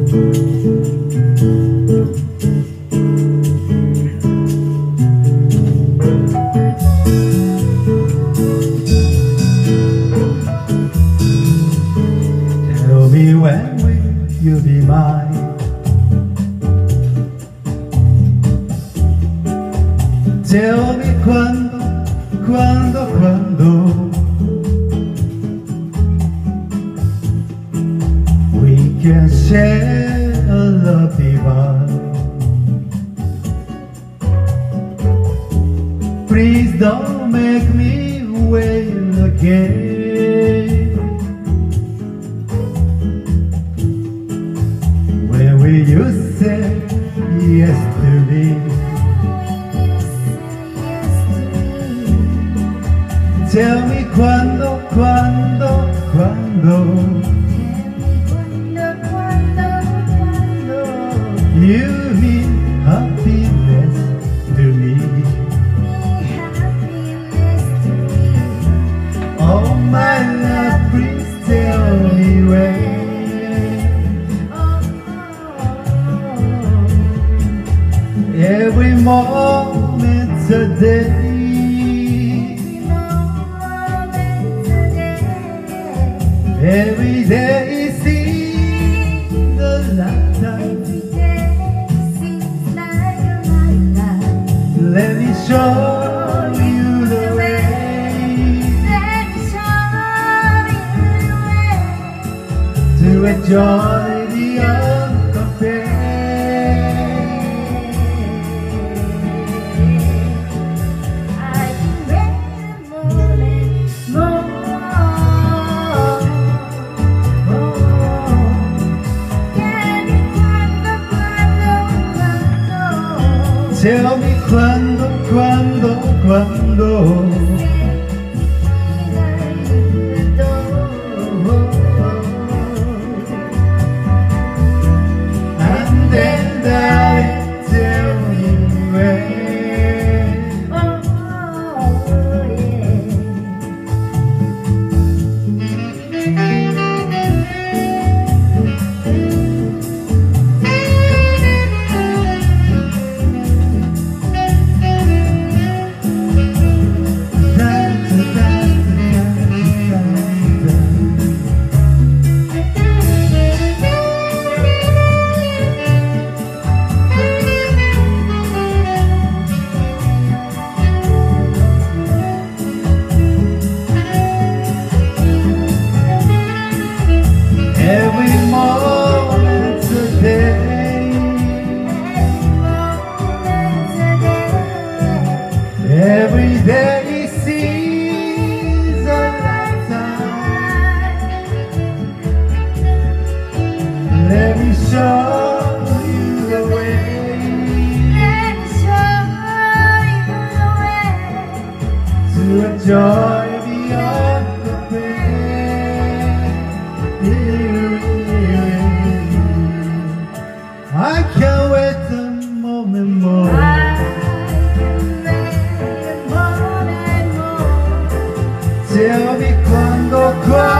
Tell me when will you be mine? Tell me quando we can share a love divine. Please don't make me wait again. When will you say yes to me? Tell me quando you mean happiness to me. Oh my love, please tell me when. Every moment a day, every day seems a lifetime. Let me show you the way to enjoy the uncompared. I can wait a moment more. Tell me quando and then darling, tell me when. Every moment today, every day seems a lifetime. Let me show you the way to enjoy beyond the pain. I can't wait a moment more. Tell me quando